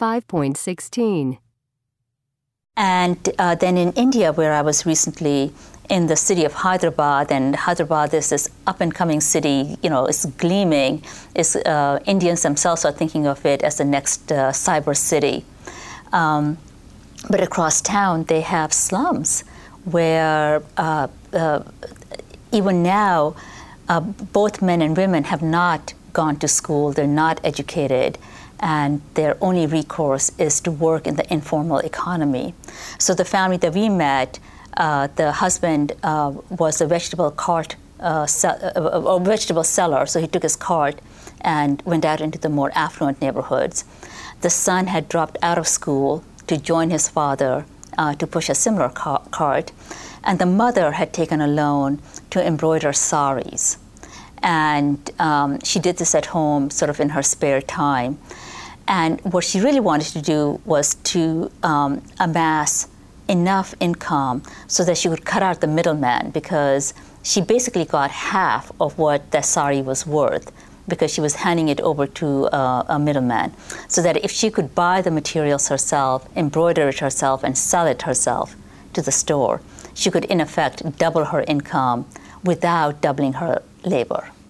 5.16. And then in India, where I was recently, in the city of Hyderabad, and Hyderabad is this up-and-coming city, it's gleaming. Indians themselves are thinking of it as the next cyber city. But across town, they have slums where even now, both men and women have not gone to school, they're not educated, and their only recourse is to work in the informal economy. So the family that we met, the husband was a vegetable seller, so he took his cart and went out into the more affluent neighborhoods. The son had dropped out of school to join his father to push a similar cart, and the mother had taken a loan to embroider saris. And she did this at home, sort of in her spare time. And what she really wanted to do was to amass enough income so that she could cut out the middleman, because she basically got half of what that sari was worth because she was handing it over to a middleman. So that if she could buy the materials herself, embroider it herself, and sell it herself to the store, she could in effect double her income without doubling her labor.